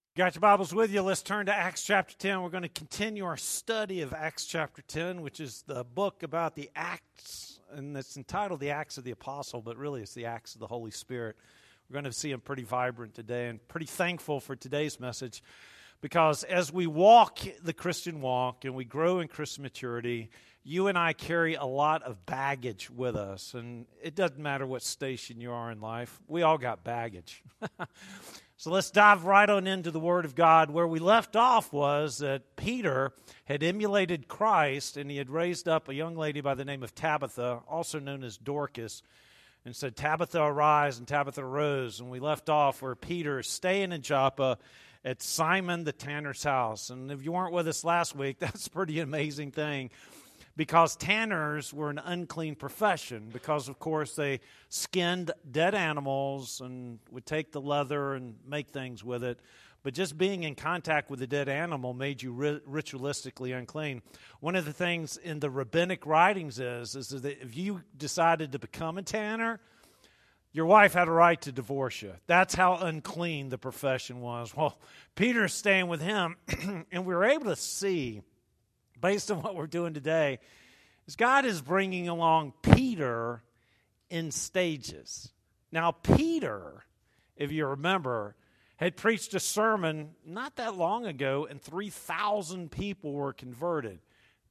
Got your Bibles with you? Let's turn to Acts chapter 10. We're going to continue our study of Acts chapter 10, which is the book about the Acts, and it's entitled The Acts of the Apostle, but really it's the Acts of the Holy Spirit. We're going to see them pretty vibrant today, and pretty thankful for today's message, because as we walk the Christian walk and we grow in Christian maturity, you and I carry a lot of baggage with us, and it doesn't matter what station you are in life. We all got baggage. So let's dive right on into the Word of God. Where we left off was that Peter had emulated Christ, and he had raised up a young lady by the name of Tabitha, also known as Dorcas, and said, "Tabitha, arise," and Tabitha arose. And we left off where Peter is staying in Joppa at Simon the tanner's house. And if you weren't with us last week, that's a pretty amazing thing, because tanners were an unclean profession, because, of course, they skinned dead animals and would take the leather and make things with it. But just being in contact with a dead animal made you ritualistically unclean. One of the things in the rabbinic writings is that if you decided to become a tanner, your wife had a right to divorce you. That's how unclean the profession was. Well, Peter's staying with him, and we were able to see, based on what we're doing today, is God is bringing along Peter in stages. Now, Peter, if you remember, had preached a sermon not that long ago, and 3,000 people were converted.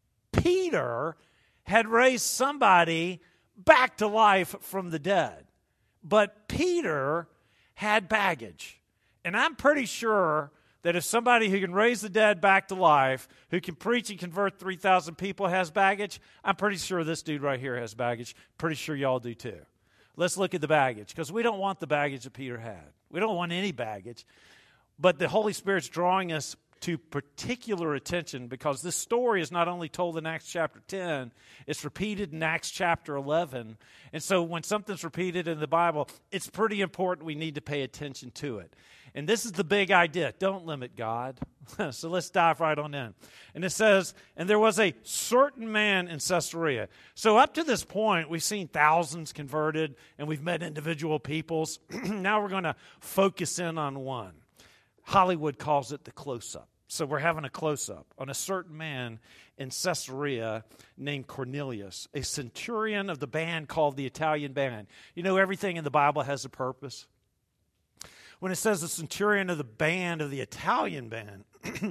Peter had raised somebody back to life from the dead. But Peter had baggage. And I'm pretty sure that if somebody who can raise the dead back to life, who can preach and convert 3,000 people has baggage, I'm pretty sure this dude right here has baggage. Pretty sure y'all do too. Let's look at the baggage, because we don't want the baggage that Peter had. We don't want any baggage. But the Holy Spirit's drawing us to particular attention, because this story is not only told in Acts chapter 10, it's repeated in Acts chapter 11. And so when something's repeated in the Bible, it's pretty important we need to pay attention to it. And this is the big idea. Don't limit God. So let's dive right on in. And it says, "And there was a certain man in Caesarea." So up to this point, we've seen thousands converted, and we've met individual peoples. Now we're going to focus in on one. Hollywood calls it the close-up. So we're having a close-up on a certain man in Caesarea named Cornelius, a centurion of the band called the Italian Band. You know, everything in the Bible has a purpose. When it says the centurion of the band of the Italian Band,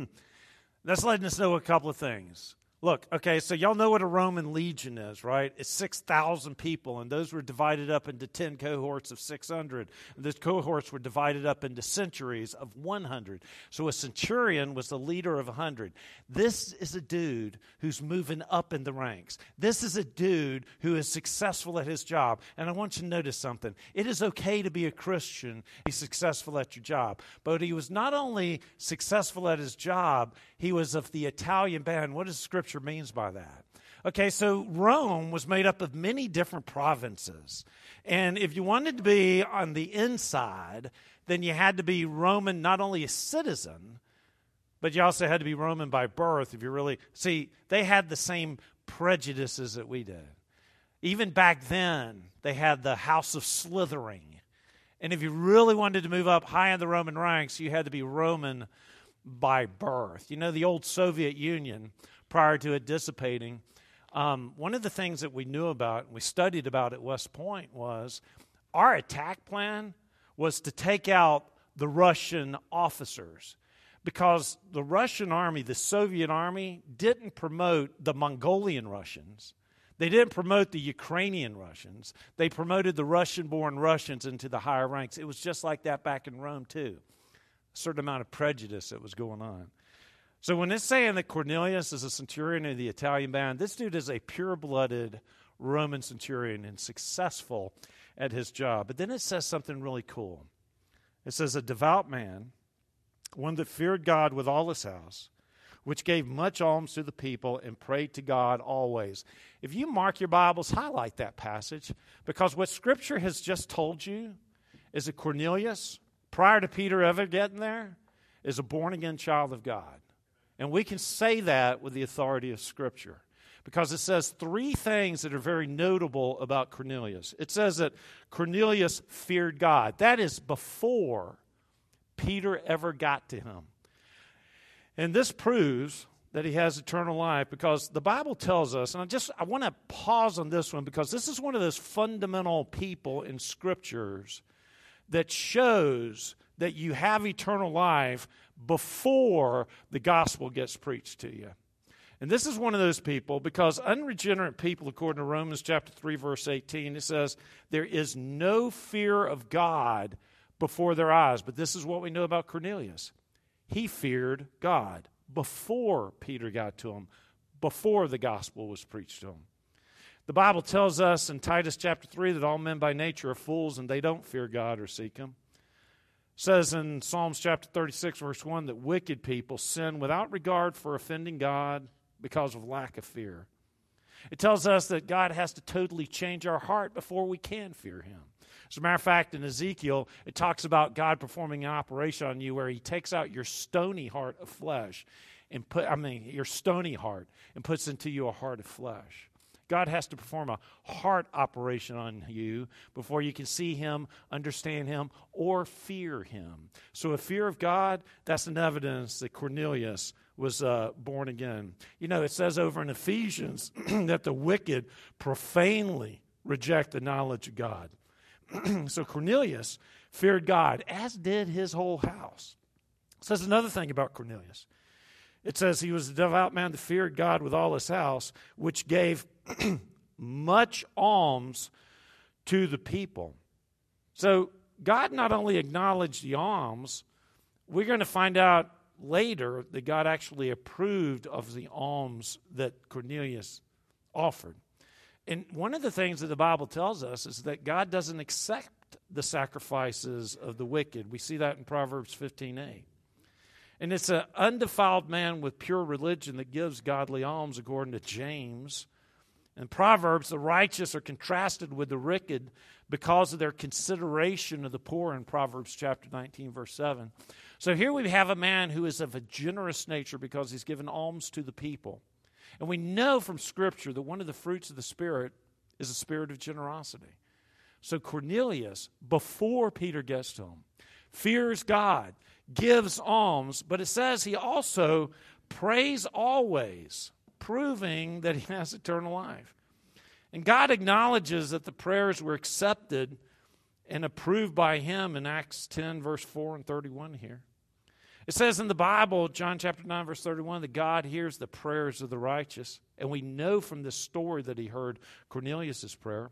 that's letting us know a couple of things. Look, okay, so y'all know what a Roman legion is, right? It's 6,000 people, and those were divided up into 10 cohorts of 600. And those cohorts were divided up into centuries of 100. So a centurion was the leader of 100. This is a dude who's moving up in the ranks. This is a dude who is successful at his job. And I want you to notice something. It is okay to be a Christian, be successful at your job. But he was not only successful at his job, he was of the Italian band. What does Scripture means by that? Okay, so Rome was made up of many different provinces. And if you wanted to be on the inside, then you had to be Roman, not only a citizen, but you also had to be Roman by birth. If you really see, they had the same prejudices that we did. Even back then, they had the house of slithering. And if you really wanted to move up high in the Roman ranks, you had to be Roman by birth. You know, the old Soviet Union, prior to it dissipating, one of the things that we knew about, and we studied about at West Point, was our attack plan was to take out the Russian officers, because the Russian army, the Soviet army, didn't promote the Mongolian Russians. They didn't promote the Ukrainian Russians. They promoted the Russian-born Russians into the higher ranks. It was just like that back in Rome, too. A certain amount of prejudice that was going on. So when it's saying that Cornelius is a centurion of the Italian band, this dude is a pure-blooded Roman centurion and successful at his job. But then it says something really cool. It says, "A devout man, one that feared God with all his house, which gave much alms to the people and prayed to God always." If you mark your Bibles, highlight that passage, because what Scripture has just told you is that Cornelius, prior to Peter ever getting there, is a born-again child of God. And we can say that with the authority of Scripture, because it says three things that are very notable about Cornelius. It says that Cornelius feared God. That is before Peter ever got to him. And this proves that he has eternal life, because the Bible tells us, and I want to pause on this one, because this is one of those fundamental people in Scriptures that shows that you have eternal life before the gospel gets preached to you. And this is one of those people, because unregenerate people, according to Romans chapter 3, verse 18, it says, there is no fear of God before their eyes. But this is what we know about Cornelius. He feared God before Peter got to him, before the gospel was preached to him. The Bible tells us in Titus chapter 3 that all men by nature are fools and they don't fear God or seek him. It says in Psalms chapter 36, verse 1, that wicked people sin without regard for offending God because of lack of fear. It tells us that God has to totally change our heart before we can fear him. As a matter of fact, in Ezekiel, it talks about God performing an operation on you where he takes out your stony heart of flesh and your stony heart and puts into you a heart of flesh. God has to perform a heart operation on you before you can see him, understand him, or fear him. So a fear of God, that's an evidence that Cornelius was born again. You know, it says over in Ephesians that the wicked profanely reject the knowledge of God. So Cornelius feared God, as did his whole house. It says another thing about Cornelius. It says he was a devout man that feared God with all his house, which gave much alms to the people. So God not only acknowledged the alms, we're going to find out later that God actually approved of the alms that Cornelius offered. And one of the things that the Bible tells us is that God doesn't accept the sacrifices of the wicked. We see that in Proverbs 15:8. And it's an undefiled man with pure religion that gives godly alms, according to James. In Proverbs, the righteous are contrasted with the wicked because of their consideration of the poor in Proverbs chapter 19, verse 7. So here we have a man who is of a generous nature because he's given alms to the people. And we know from Scripture that one of the fruits of the Spirit is a spirit of generosity. So Cornelius, before Peter gets to him, fears God, gives alms, but it says he also prays always, proving that he has eternal life. And God acknowledges that the prayers were accepted and approved by him in Acts 10, verse 4 and 31 here. It says in the Bible, John chapter 9, verse 31, that God hears the prayers of the righteous. And we know from this story that he heard Cornelius' prayer.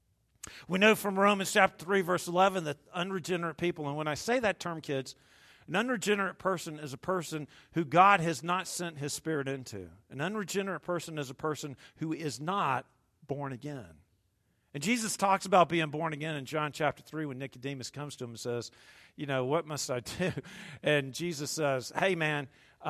We know from Romans chapter 3, verse 11, that unregenerate people, and when I say that term, kids, an unregenerate person is a person who God has not sent his Spirit into. An unregenerate person is a person who is not born again. And Jesus talks about being born again in John chapter 3 when Nicodemus comes to him and says, you know, what must I do? And Jesus says, hey, man,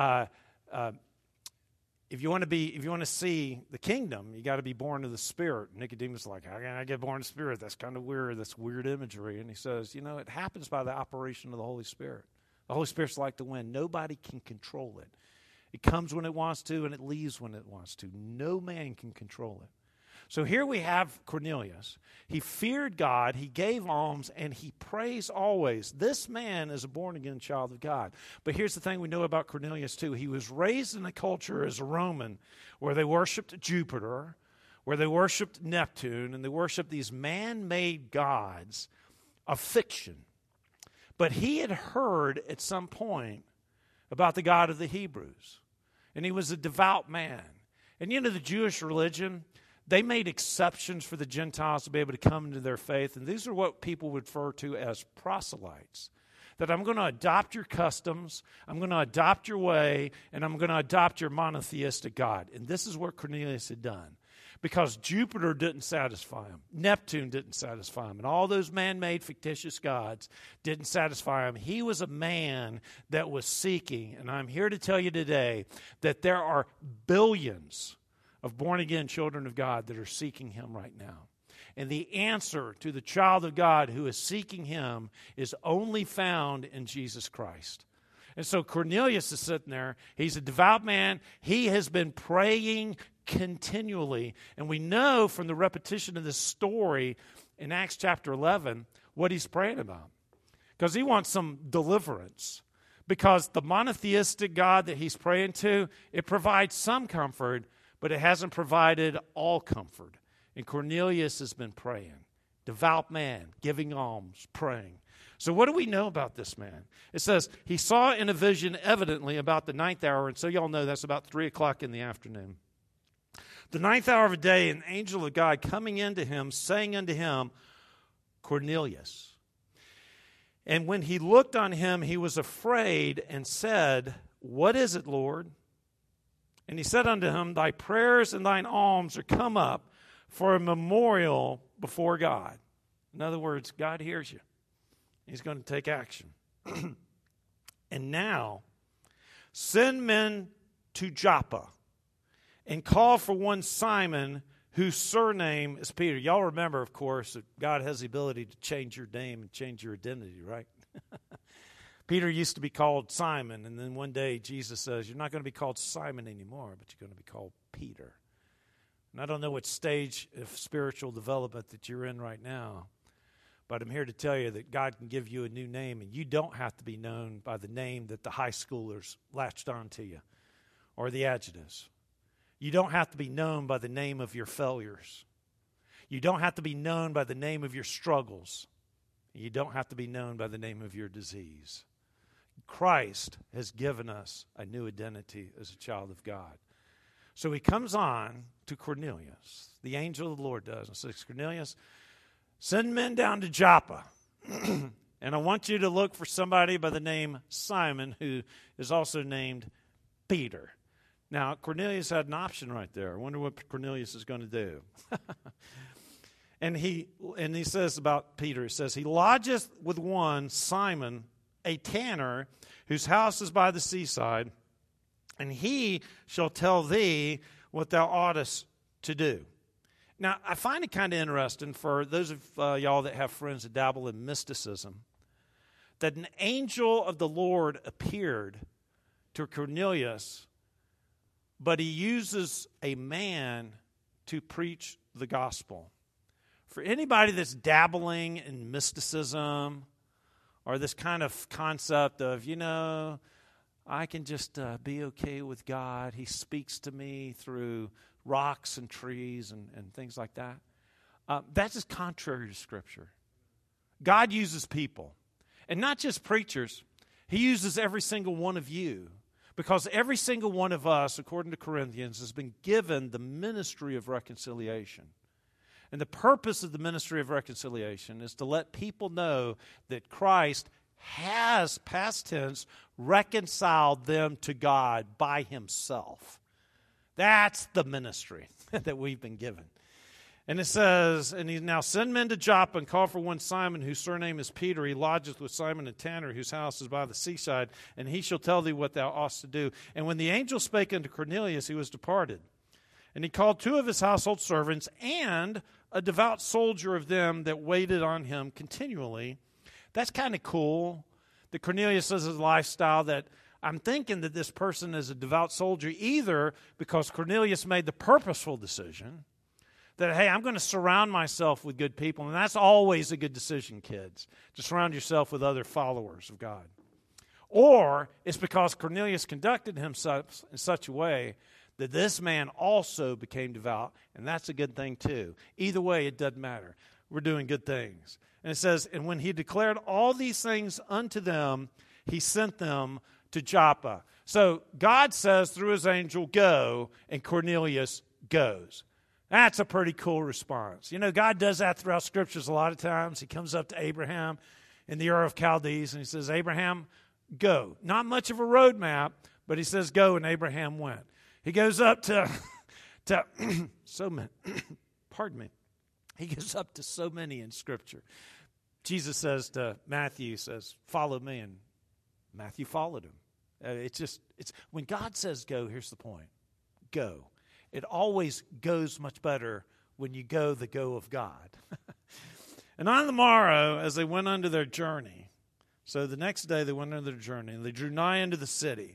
if you want to see the kingdom, you got to be born of the Spirit. Nicodemus is like, how can I get born of the Spirit? That's kind of weird. That's weird imagery. And he says, you know, it happens by the operation of the Holy Spirit. The Holy Spirit's like the wind. Nobody can control it. It comes when it wants to, and it leaves when it wants to. No man can control it. So here we have Cornelius. He feared God, he gave alms, and he prays always. This man is a born-again child of God. But here's the thing we know about Cornelius, too. He was raised in a culture as a Roman where they worshiped Jupiter, where they worshiped Neptune, and they worshiped these man-made gods of fiction. But he had heard at some point about the God of the Hebrews, and he was a devout man. And you know, the Jewish religion, they made exceptions for the Gentiles to be able to come into their faith, and these are what people would refer to as proselytes. That I'm going to adopt your customs, I'm going to adopt your way, and I'm going to adopt your monotheistic God. And this is what Cornelius had done. Because Jupiter didn't satisfy him, Neptune didn't satisfy him, and all those man-made fictitious gods didn't satisfy him. He was a man that was seeking, and I'm here to tell you today that there are billions of born-again children of God that are seeking him right now. And the answer to the child of God who is seeking him is only found in Jesus Christ. And so Cornelius is sitting there. He's a devout man. He has been praying continually. And we know from the repetition of this story in Acts chapter 11 what he's praying about. because he wants some deliverance. Because the monotheistic God that he's praying to, it provides some comfort, but it hasn't provided all comfort. And Cornelius has been praying. Devout man, giving alms, praying. So what do we know about this man? It says, he saw in a vision evidently about the 9th hour, and so y'all know that's about 3 o'clock in the afternoon. The 9th hour of the day, an angel of God coming into him, saying unto him, Cornelius. And when he looked on him, he was afraid and said, What is it, Lord? And he said unto him, Thy prayers and thine alms are come up for a memorial before God. In other words, God hears you. He's going to take action. And now, send men to Joppa and call for one Simon, whose surname is Peter. Y'all remember, of course, that God has the ability to change your name and change your identity, right? Peter used to be called Simon, and then one day Jesus says, you're not going to be called Simon anymore, but you're going to be called Peter. And I don't know what stage of spiritual development that you're in right now, but I'm here to tell you that God can give you a new name, and you don't have to be known by the name that the high schoolers latched onto you or the adjectives. You don't have to be known by the name of your failures. You don't have to be known by the name of your struggles. You don't have to be known by the name of your disease. Christ has given us a new identity as a child of God. So he comes on to Cornelius. The angel of the Lord does. And says, Cornelius, send men down to Joppa. And I want you to look for somebody by the name Simon, who is also named Peter. Now, Cornelius had an option right there. I wonder what Cornelius is going to do. And he says about Peter, he says, he lodgeth with one Simon, a tanner, whose house is by the seaside, and he shall tell thee what thou oughtest to do. Now, I find it kind of interesting for those of y'all that have friends that dabble in mysticism, that an angel of the Lord appeared to Cornelius, but he uses a man to preach the gospel. For anybody that's dabbling in mysticism or this kind of concept of, I can just be okay with God. He speaks to me through rocks and trees and things like that. That's just contrary to Scripture. God uses people. And not just preachers. He uses every single one of you. Because every single one of us, according to Corinthians, has been given the ministry of reconciliation. And the purpose of the ministry of reconciliation is to let people know that Christ has, past tense, reconciled them to God by himself. That's the ministry that we've been given. And it says, and he now send men to Joppa and call for one Simon, whose surname is Peter. He lodgeth with Simon a tanner, whose house is by the seaside, and he shall tell thee what thou oughtest to do. And when the angel spake unto Cornelius, he was departed. And he called 2 of his household servants and a devout soldier of them that waited on him continually. That's kind of cool that Cornelius has a lifestyle that I'm thinking that this person is a devout soldier either because Cornelius made the purposeful decision that, hey, I'm going to surround myself with good people. And that's always a good decision, kids, to surround yourself with other followers of God. Or it's because Cornelius conducted himself in such a way that this man also became devout, and that's a good thing too. Either way, it doesn't matter. We're doing good things. And it says, and when he declared all these things unto them, he sent them to Joppa. So God says through his angel, go, and Cornelius goes. That's a pretty cool response. God does that throughout Scriptures a lot of times. He comes up to Abraham in the Ur of Chaldees, and he says, Abraham, go. Not much of a roadmap, but he says go, and Abraham went. He goes up to so many, pardon me. He goes up to so many in Scripture. Jesus says to Matthew, says, follow me, and Matthew followed him. It's when God says go, here's the point. Go. It always goes much better when you go the go of God. And on the morrow, as they went unto their journey, so the next day they went unto their journey, and they drew nigh unto the city.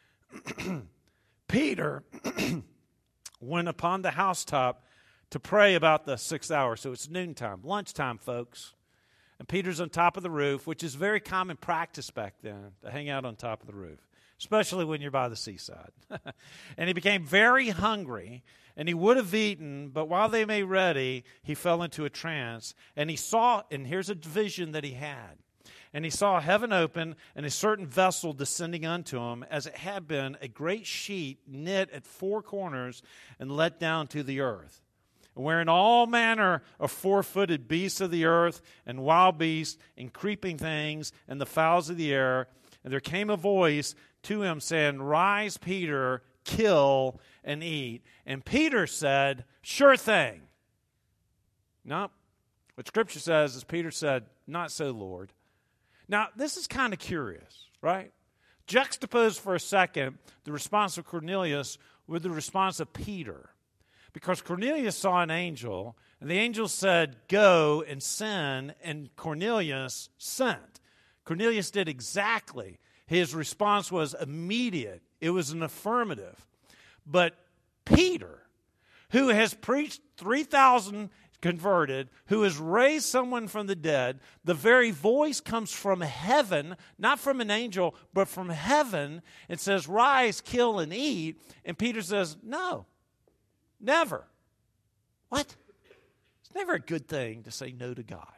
Peter went upon the housetop to pray about the 6th hour. So it's noontime, lunchtime, folks. And Peter's on top of the roof, which is very common practice back then, to hang out on top of the roof, especially when you're by the seaside. And he became very hungry, and he would have eaten, but while they made ready, he fell into a trance. And he saw, and here's a vision that he had. And he saw heaven open, and a certain vessel descending unto him, as it had been a great sheet knit at four corners and let down to the earth, wherein all manner of four-footed beasts of the earth, and wild beasts, and creeping things, and the fowls of the air. And there came a voice to him, saying, Rise, Peter, kill and eat. And Peter said, Sure thing. No, what Scripture says is Peter said, Not so, Lord. Now, this is kind of curious, right? Juxtapose for a second the response of Cornelius with the response of Peter. Because Cornelius saw an angel, and the angel said, Go and sin, and Cornelius sent. Cornelius did exactly. His response was immediate. It was an affirmative. But Peter, who has preached 3,000 converted, who has raised someone from the dead, the very voice comes from heaven, not from an angel, but from heaven, and says, Rise, kill, and eat. And Peter says, No. Never. What? It's never a good thing to say no to God.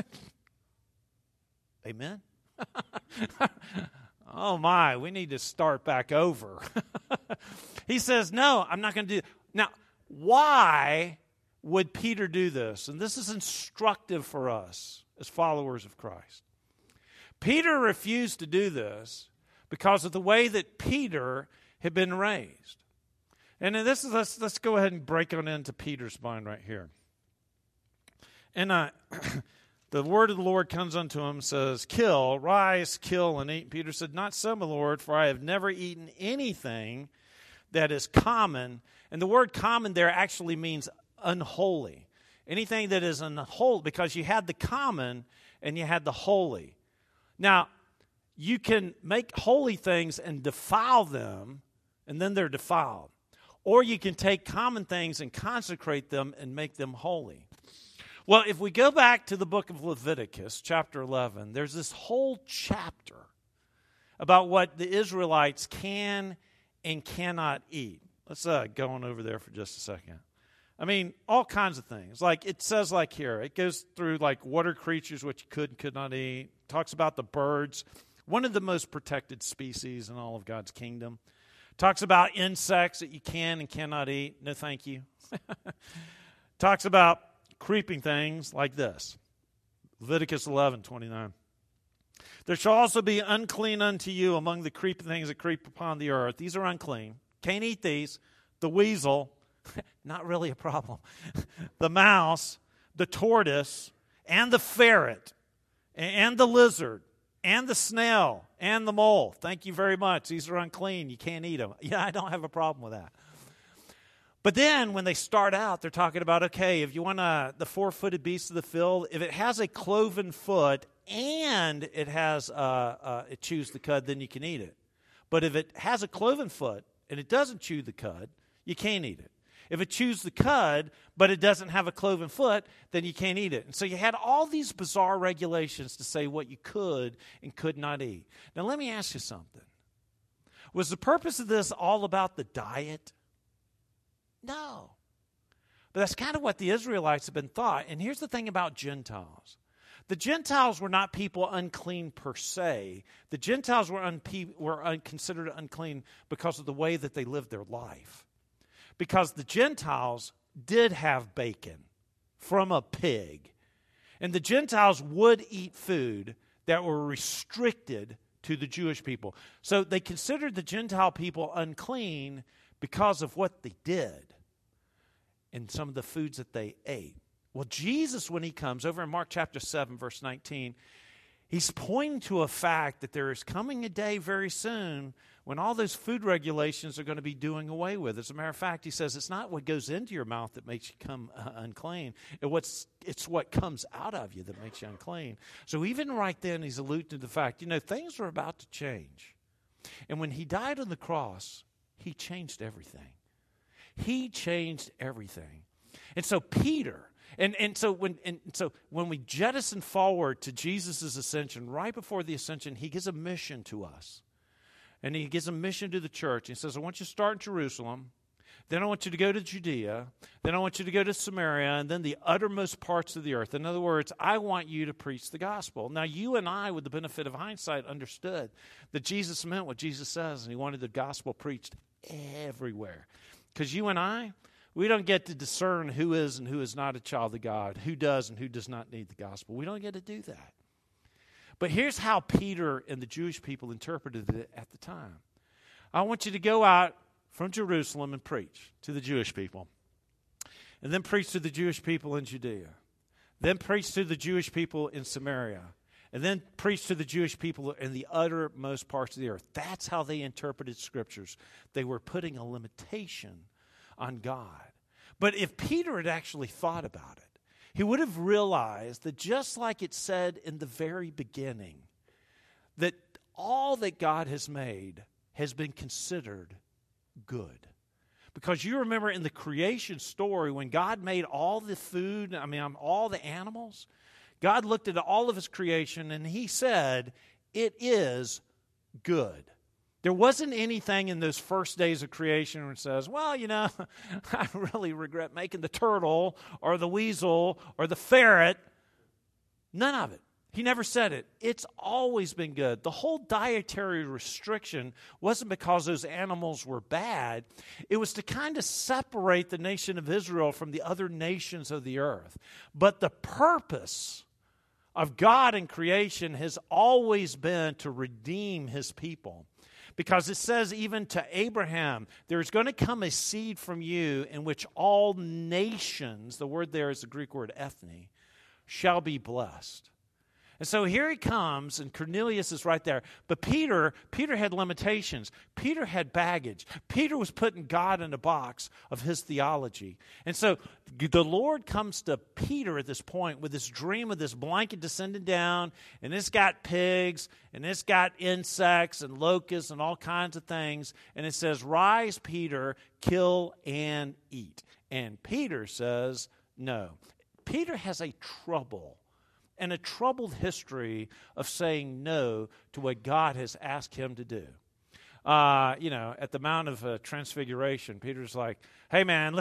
Amen? Oh my, we need to start back over. He says, no, I'm not going to do it. Now, why would Peter do this? And this is instructive for us as followers of Christ. Peter refused to do this because of the way that Peter had been raised. And then this is let's go ahead and break on into Peter's mind right here. And the word of the Lord comes unto him, says, Kill, rise, kill, and eat. Peter said, Not so, my Lord, for I have never eaten anything that is common. And the word common there actually means unholy. Anything that is unholy, because you had the common and you had the holy. Now, you can make holy things and defile them, and then they're defiled. Or you can take common things and consecrate them and make them holy. Well, if we go back to the book of Leviticus, chapter 11, there's this whole chapter about what the Israelites can and cannot eat. Let's go on over there for just a second. I mean, all kinds of things. Like it says like here, it goes through like water creatures which you could and could not eat. Talks about the birds, one of the most protected species in all of God's kingdom. Talks about insects that you can and cannot eat. No, thank you. Talks about creeping things like this. Leviticus 11:29. There shall also be unclean unto you among the creeping things that creep upon the earth. These are unclean. Can't eat these. The weasel, not really a problem. The mouse, the tortoise, and the ferret, and the lizard, and the snail, and the mole. Thank you very much. These are unclean. You can't eat them. Yeah, I don't have a problem with that. But then when they start out, they're talking about, okay, if you want the four-footed beast of the field, if it has a cloven foot and it has it chews the cud, then you can eat it. But if it has a cloven foot and it doesn't chew the cud, you can't eat it. If it chews the cud, but it doesn't have a cloven foot, then you can't eat it. And so you had all these bizarre regulations to say what you could and could not eat. Now let me ask you something. Was the purpose of this all about the diet? No. But that's kind of what the Israelites have been taught. And here's the thing about Gentiles. The Gentiles were not people unclean per se. The Gentiles were considered unclean because of the way that they lived their life. Because the Gentiles did have bacon from a pig. And the Gentiles would eat food that were restricted to the Jewish people. So they considered the Gentile people unclean because of what they did and some of the foods that they ate. Well, Jesus, when he comes, over in Mark chapter 7, verse 19, he's pointing to a fact that there is coming a day very soon when all those food regulations are going to be doing away with. As a matter of fact, he says it's not what goes into your mouth that makes you come unclean. It's what comes out of you that makes you unclean. So even right then, he's alluding to the fact, things are about to change. And when he died on the cross, he changed everything. He changed everything. And so Peter, And so when we jettison forward to Jesus' ascension, right before the ascension, he gives a mission to us. And he gives a mission to the church. He says, I want you to start in Jerusalem. Then I want you to go to Judea. Then I want you to go to Samaria, and then the uttermost parts of the earth. In other words, I want you to preach the gospel. Now, you and I, with the benefit of hindsight, understood that Jesus meant what Jesus says, and he wanted the gospel preached everywhere. Because you and I, we don't get to discern who is and who is not a child of God, who does and who does not need the gospel. We don't get to do that. But here's how Peter and the Jewish people interpreted it at the time. I want you to go out from Jerusalem and preach to the Jewish people. And then preach to the Jewish people in Judea. Then preach to the Jewish people in Samaria. And then preach to the Jewish people in the uttermost parts of the earth. That's how they interpreted scriptures. They were putting a limitation on God. But if Peter had actually thought about it, he would have realized that just like it said in the very beginning, that all that God has made has been considered good. Because you remember in the creation story, when God made all the food, all the animals, God looked at all of his creation and he said, it is good. There wasn't anything in those first days of creation where it says, well, I really regret making the turtle or the weasel or the ferret. None of it. He never said it. It's always been good. The whole dietary restriction wasn't because those animals were bad. It was to kind of separate the nation of Israel from the other nations of the earth. But the purpose of God in creation has always been to redeem his people. Because it says even to Abraham, there's going to come a seed from you in which all nations, the word there is the Greek word ethne, shall be blessed. And so here he comes, and Cornelius is right there. But Peter had limitations. Peter had baggage. Peter was putting God in a box of his theology. And so the Lord comes to Peter at this point with this dream of this blanket descending down, and it's got pigs, and it's got insects and locusts and all kinds of things. And it says, rise, Peter, kill and eat. And Peter says, no. Peter has a troubled history of saying no to what God has asked him to do. At the Mount of Transfiguration, Peter's like, hey man,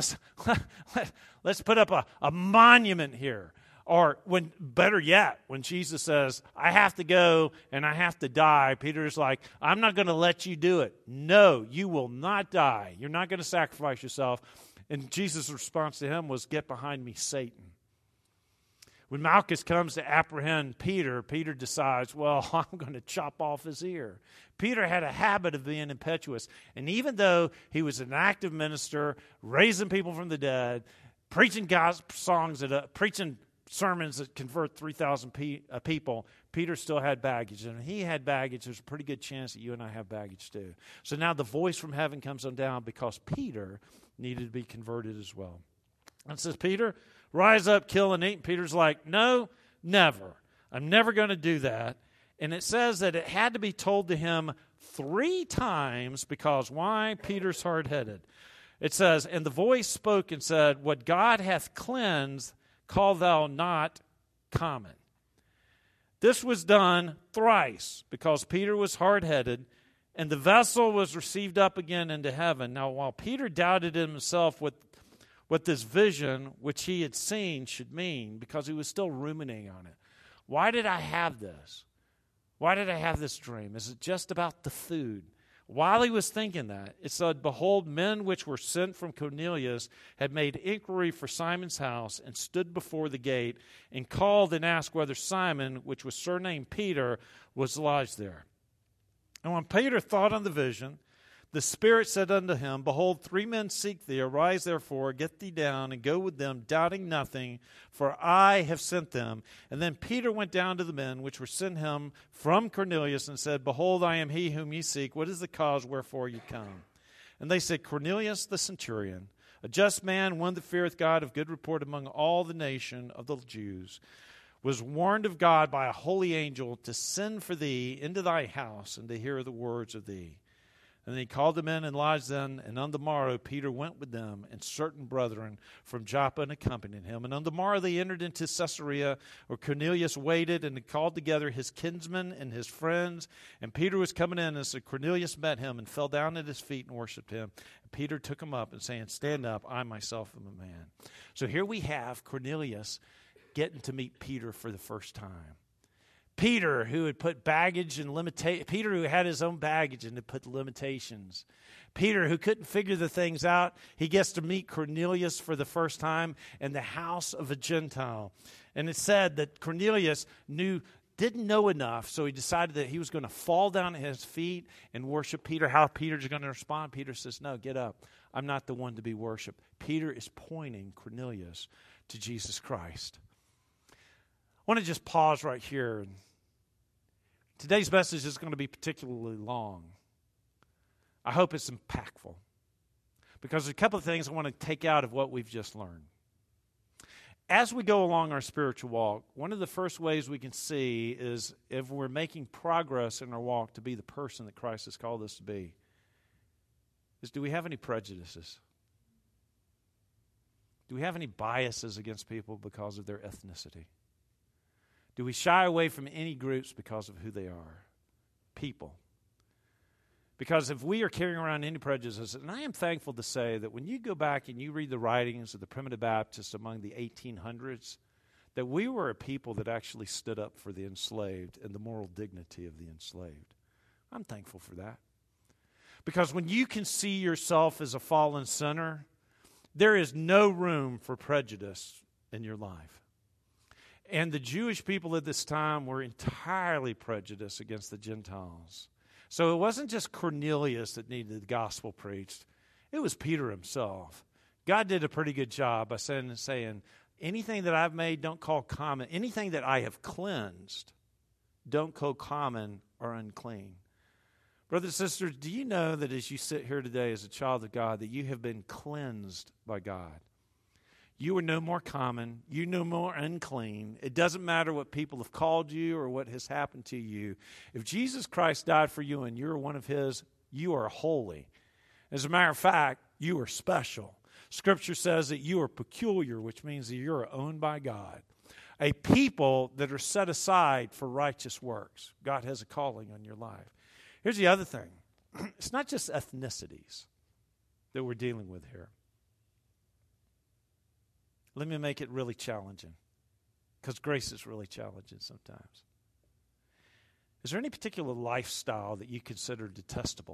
let's put up a monument here. Or better yet, when Jesus says, I have to go and I have to die, Peter's like, I'm not going to let you do it. No, you will not die. You're not going to sacrifice yourself. And Jesus' response to him was, get behind me, Satan. When Malchus comes to apprehend Peter, Peter decides, well, I'm going to chop off his ear. Preacher had a habit of being impetuous. And even though he was an active minister, raising people from the dead, preaching preaching sermons that convert 3,000 people, Peter still had baggage. And if he had baggage, there's a pretty good chance that you and I have baggage too. So now the voice from heaven comes on down because Peter needed to be converted as well. And it says, Peter, rise up, kill and eat. And Peter's like, no, never. I'm never going to do that. And it says that it had to be told to him 3 times because why? Peter's hard-headed. It says, and the voice spoke and said, what God hath cleansed, call thou not common. This was done thrice because Peter was hard-headed, and the vessel was received up again into heaven. Now, while Peter doubted in himself what this vision, which he had seen, should mean, because he was still ruminating on it. Why did I have this? Why did I have this dream? Is it just about the food? While he was thinking that, it said, behold, men which were sent from Cornelius had made inquiry for Simon's house and stood before the gate and called and asked whether Simon, which was surnamed Peter, was lodged there. And when Peter thought on the vision, the Spirit said unto him, behold, 3 men seek thee. Arise therefore, get thee down, and go with them, doubting nothing, for I have sent them. And then Peter went down to the men which were sent him from Cornelius, and said, behold, I am he whom ye seek. What is the cause wherefore ye come? And they said, Cornelius the centurion, a just man, one that feareth God, of good report among all the nation of the Jews, was warned of God by a holy angel to send for thee into thy house, and to hear the words of thee. And then he called them in and lodged them. And on the morrow Peter went with them, and certain brethren from Joppa accompanied him. And on the morrow they entered into Caesarea, where Cornelius waited, and called together his kinsmen and his friends. And Peter was coming in, and so Cornelius met him and fell down at his feet and worshipped him. And Peter took him up and saying, "Stand up, I myself am a man." So here we have Cornelius getting to meet Peter for the first time. Peter, who had put baggage and limitations. Peter, who had his own baggage and had put limitations. Peter, who couldn't figure the things out, he gets to meet Cornelius for the first time in the house of a Gentile. And it said that Cornelius didn't know enough, so he decided that he was going to fall down at his feet and worship Peter. How Peter's going to respond? Peter says, "No, get up. I'm not the one to be worshiped." Peter is pointing Cornelius to Jesus Christ. I want to just pause right here. Today's message is going to be particularly long. I hope it's impactful, because there's a couple of things I want to take out of what we've just learned. As we go along our spiritual walk, one of the first ways we can see is if we're making progress in our walk to be the person that Christ has called us to be, is do we have any prejudices? Do we have any biases against people because of their ethnicity? Do we shy away from any groups because of who they are? People. Because if we are carrying around any prejudices, and I am thankful to say that when you go back and you read the writings of the primitive Baptists among the 1800s, that we were a people that actually stood up for the enslaved and the moral dignity of the enslaved. I'm thankful for that. Because when you can see yourself as a fallen sinner, there is no room for prejudice in your life. And the Jewish people at this time were entirely prejudiced against the Gentiles. So it wasn't just Cornelius that needed the gospel preached. It was Peter himself. God did a pretty good job by saying, anything that I've made, don't call common. Anything that I have cleansed, don't call common or unclean. Brothers and sisters, do you know that as you sit here today as a child of God, that you have been cleansed by God? You are no more common. You no more unclean. It doesn't matter what people have called you or what has happened to you. If Jesus Christ died for you and you're one of His, you are holy. As a matter of fact, you are special. Scripture says that you are peculiar, which means that you're owned by God. A people that are set aside for righteous works. God has a calling on your life. Here's the other thing. It's not just ethnicities that we're dealing with here. Let me make it really challenging, because grace is really challenging sometimes. Is there any particular lifestyle that you consider detestable?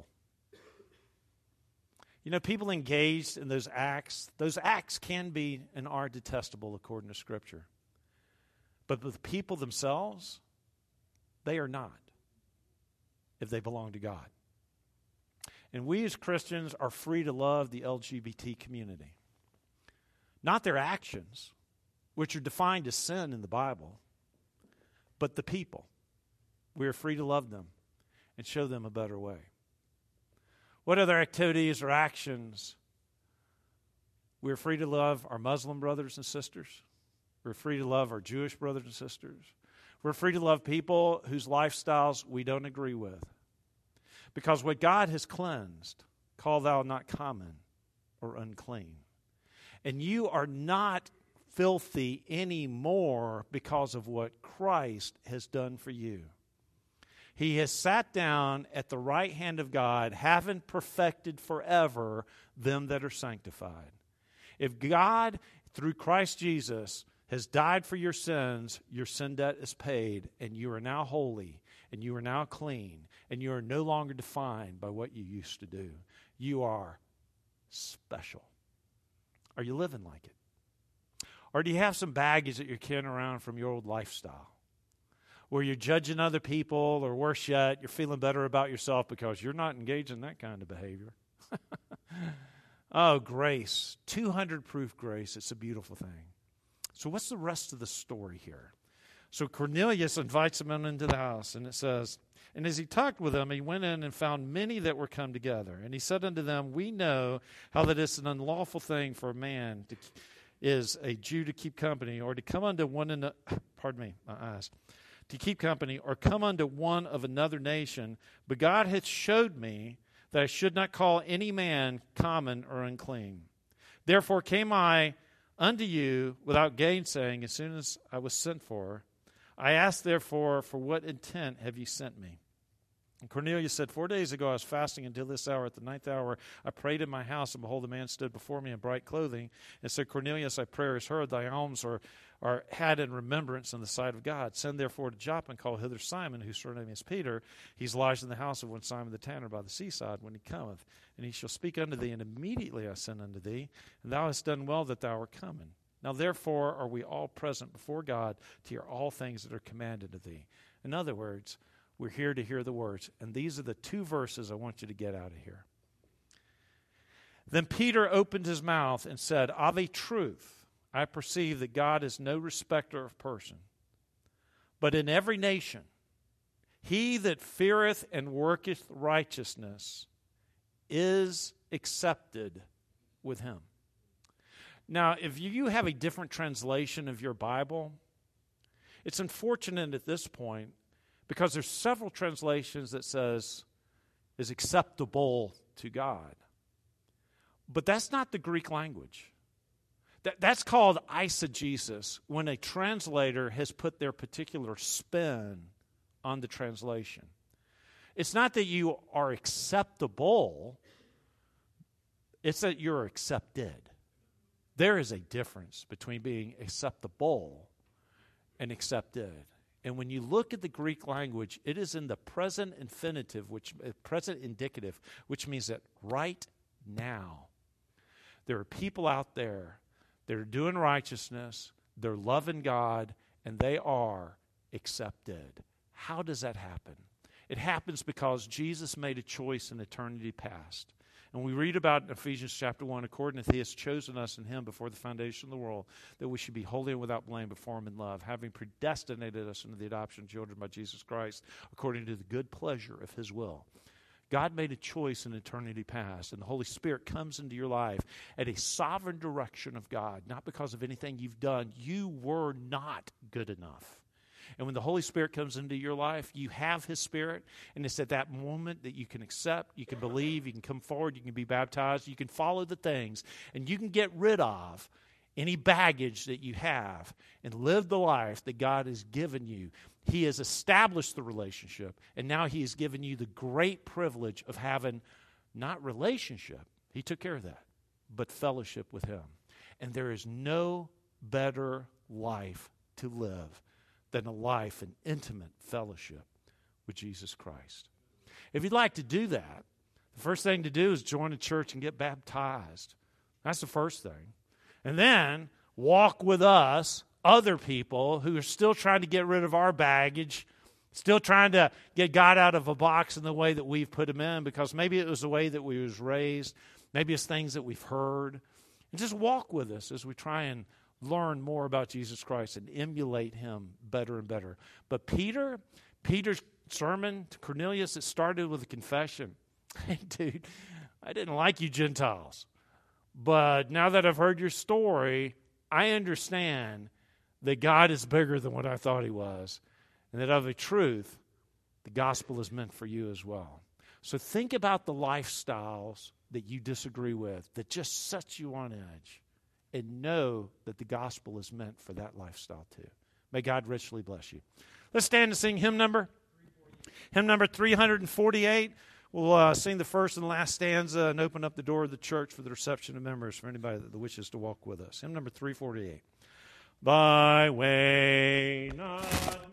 You know, people engaged in those acts can be and are detestable according to Scripture. But the people themselves, they are not, if they belong to God. And we as Christians are free to love the LGBT community. Not their actions, which are defined as sin in the Bible, but the people. We are free to love them and show them a better way. What other activities or actions? We are free to love our Muslim brothers and sisters. We're free to love our Jewish brothers and sisters. We're free to love people whose lifestyles we don't agree with. Because what God has cleansed, call thou not common or unclean. And you are not filthy anymore because of what Christ has done for you. He has sat down at the right hand of God, having perfected forever them that are sanctified. If God, through Christ Jesus, has died for your sins, your sin debt is paid, and you are now holy, and you are now clean, and you are no longer defined by what you used to do. You are special. Are you living like it? Or do you have some baggage that you're carrying around from your old lifestyle, where you're judging other people, or worse yet, you're feeling better about yourself because you're not engaged in that kind of behavior? Oh, grace. 200 proof grace. It's a beautiful thing. So what's the rest of the story here? So Cornelius invites them into the house, and it says, and as he talked with them, he went in and found many that were come together. And he said unto them, we know how that it's an unlawful thing for a man is a Jew to keep company, or to come unto one another, to keep company, or come unto one of another nation. But God hath showed me that I should not call any man common or unclean. Therefore came I unto you without gainsaying as soon as I was sent for. I asked therefore, for what intent have ye sent me? And Cornelius said, 4 days ago I was fasting until this hour. At the 9th hour I prayed in my house, and behold, a man stood before me in bright clothing, and said, Cornelius, thy prayer is heard, thy alms are had in remembrance in the sight of God. Send therefore to Joppa, and call hither Simon, whose surname is Peter. He's lodged in the house of one Simon the tanner by the seaside. When he cometh, and he shall speak unto thee, and immediately I send unto thee, and thou hast done well that thou art coming. Now therefore are we all present before God to hear all things that are commanded of thee. In other words, we're here to hear the words. And these are the two verses I want you to get out of here. Then Peter opened his mouth and said, Of a truth, I perceive that God is no respecter of person, but in every nation, he that feareth and worketh righteousness is accepted with him. Now, if you have a different translation of your Bible, it's unfortunate at this point, because there's several translations that says is acceptable to God. But that's not the Greek language. That's called eisegesis, when a translator has put their particular spin on the translation. It's not that you are acceptable, it's that you're accepted. There is a difference between being acceptable and accepted. And when you look at the Greek language, it is in the present infinitive, present indicative, which means that right now, there are people out there that are doing righteousness, they're loving God, and they are accepted. How does that happen? It happens because Jesus made a choice in eternity past. And we read about in Ephesians chapter 1, according as he has chosen us in him before the foundation of the world, that we should be holy and without blame before him in love, having predestinated us into the adoption of children by Jesus Christ, according to the good pleasure of his will. God made a choice in eternity past, and the Holy Spirit comes into your life at a sovereign direction of God, not because of anything you've done. You were not good enough. And when the Holy Spirit comes into your life, you have his Spirit, and it's at that moment that you can accept, you can believe, you can come forward, you can be baptized, you can follow the things, and you can get rid of any baggage that you have and live the life that God has given you. He has established the relationship, and now he has given you the great privilege of having not relationship, he took care of that, but fellowship with him. And there is no better life to live than a life in intimate fellowship with Jesus Christ. If you'd like to do that, the first thing to do is join a church and get baptized. That's the first thing. And then walk with us, other people who are still trying to get rid of our baggage, still trying to get God out of a box in the way that we've put him in, because maybe it was the way that we was raised, maybe it's things that we've heard. And just walk with us as we try and learn more about Jesus Christ and emulate him better and better. But Peter's sermon to Cornelius, it started with a confession. Hey, dude, I didn't like you Gentiles. But now that I've heard your story, I understand that God is bigger than what I thought he was. And that of a truth, the gospel is meant for you as well. So think about the lifestyles that you disagree with, that just sets you on edge. And know that the gospel is meant for that lifestyle too. May God richly bless you. Let's stand and sing hymn number 348. We'll sing the first and last stanza and open up the door of the church for the reception of members for anybody that wishes to walk with us. Hymn number 348. By way not